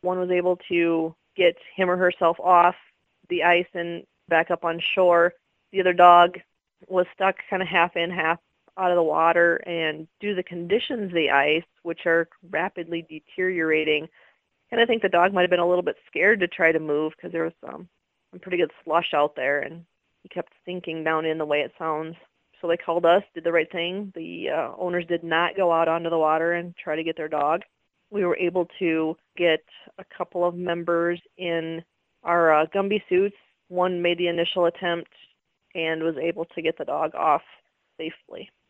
One was able to get him or herself off the ice and back up on shore. The other dog was stuck kind of half in, half out of the water, and due to the conditions of the ice, which are rapidly deteriorating, and I think the dog might have been a little bit scared to try to move because there was some pretty good slush out there, and he kept sinking down in the way it sounds. So they called us, did the right thing. The owners did not go out onto the water and try to get their dog. We were able to get a couple of members in our Gumby suits. One made the initial attempt and was able to get the dog off safely.